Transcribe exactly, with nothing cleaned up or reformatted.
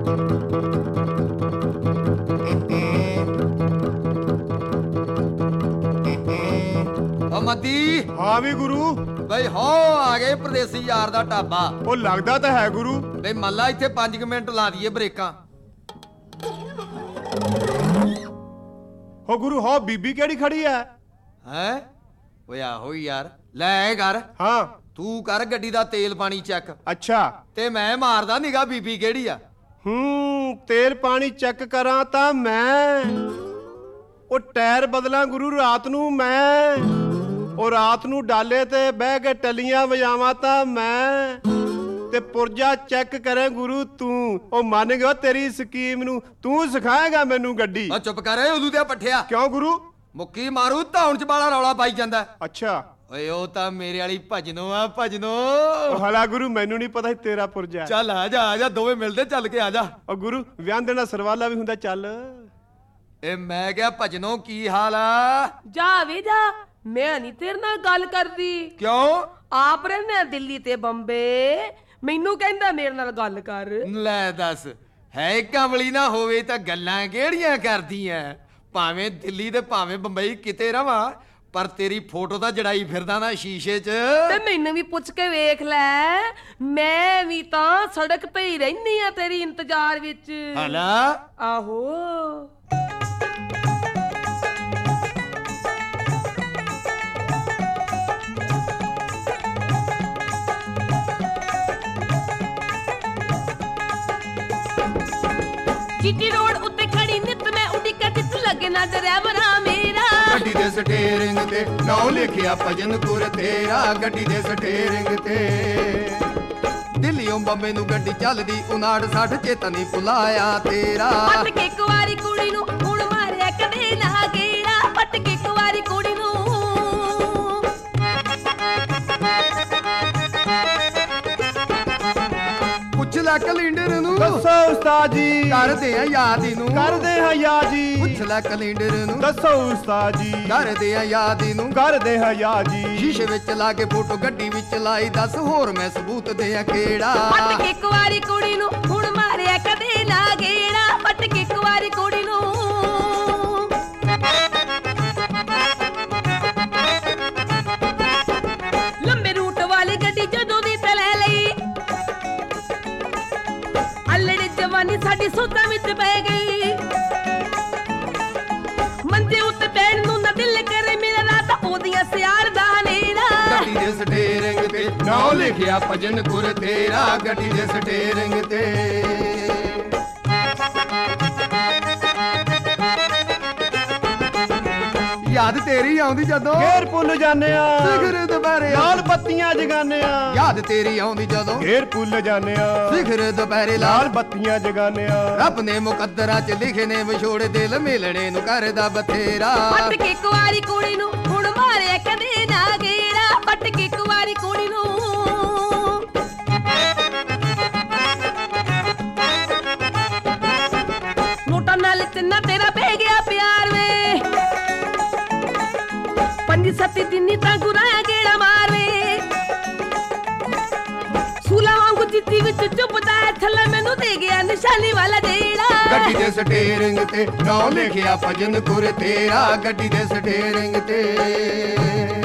मती हाँ भी गुरु बई हो आ गए परदेसी यार दा ढाबा। ओ लगदा तां है गुरु। बई मल्ला इत्थे पांच मिनट ला दीए ब्रेकां। हो गुरु हो बीबी केड़ी खड़ी है? हैं ओए आहो यार ले कर। हाँ तू कर गड्डी दा तेल पानी चेक। अच्छा ते मैं मारदा निगाह बीबी केड़ी आ। हूं तेल पानी चेक करा तां मैं ओ टायर बदला गुरु रात नू मैं ओ रात नू डाले ते बह के टलियां वजावां तां मैं ते पुरजा चेक करे गुरु तू। ओ मान गया तेरी स्कीम नू तू सिखाएगा मैनू गड्डी। ओ चुप कर उदू ते पठिया। क्यों गुरु? मुक्की मारू धौन च बाला रौला पाई जांदा। अच्छा ओए ओ तां मेरे वाली भजनो आ भजनो। हला गुरु मैनू नहीं पता तेरा पुरजा। चल आ जा आ जा दोवें मिलदे चल के आ जा। ओ गुरु विआह देना सरवाला भी हुंदा चल। ए मैं क्या भजनो की हाल आ? जा वे जा मैं नहीं तेरे नाल गल करदी। क्यों? आप रहने दिल्ली ते बंबे मैनू कहंदा मेरे नाल गल कर। ले दस है कमली ना होवे तां गल्लां केड़ियां करदियां? भावें दिल्ली ते भावें बंबई किते रवां पर तेरी फोटो तां जड़ाई फिरदा ना शीशे च। ते मैनू भी पुछ के वेख लै मैं भी तां सड़क ते ही रहनी आ तेरी इंतजार विच। हला आहो जीटी रोड उत्ते खड़ी नित मैं उड़िका चित लगे ना ड्राइवरा मेरा। गड्डी दे स्टीयरिंग ते नाम लिखिया भजन गुर तेरा। गड्डी दे स्टीयरिंग ते दिल्लीओ बंबे नू गड्डी चलदी उनाठ साठ चेता नहीं भुलाया तेरा। पट के कुवारी कुड़ी नू हुण मारिया कदे ना गेड़ा। पट के कुवारी कुड़ी नू पुछ लै कैलेंडर नू। दसो उस्ताद जी करदे आ याद नू। करदे हां याद जी। पुछ लै कैलेंडर नू। दसो उस्ताद जी करदे आ याद नू। करदे हां याद जी। शीशे विच ला के फोटो गड्डी विच लाई दस होर मैं सबूत देया केड़ा। पट के कुवारी कुड़ी नू हुण मारिया कदे ना गेड़ा। पट के कुवारी कुड़ी नू लंबे रूट वाली गड्डी जदों दी ते ले लई अल्लड़ी जवानी साडी सोतां विच पै गई। मंजे उत्ते पैण नू ना दिल करे मेरा रात ओदियां सियार दा नेड़ा। गड्डी दे स्टीयरिंग ते नाम लिखिया भजन गुर तेरा। गड्डी दे स्टीयरिंग ते याद तेरी आउंदी जदों घेर भुल जाने आ सिखर दुपहरे लाल बत्तियां जगाने आ। याद तेरी आउंदी जदों घेर भुल जाने आ सिखर दुपहरे लाल लाल बत्तियां जगाने आ। रब ने मुकद्दरां च लिखे ने विछोड़े दिल मिलने नू करदा बथेरा। पट के कुवारी कुड़ी नू हुण मारिया कदे ना गेड़ा। पट के कुवारी कुड़ी नू नोटा नाल तिन्ना तेरा पै गया प्यार वे। पंजी सत्ती दिनी तां गुराया गेड़ा मार वे। सूला वांगू चिट्ठी विच चुभदा है थल्ले मैनू दे गया निशानी वाला जेड़ा। गड्डी दे स्टीयरिंग ते नाम लिखिया भजन गुर तेरा। गड्डी दे स्टीयरिंग ते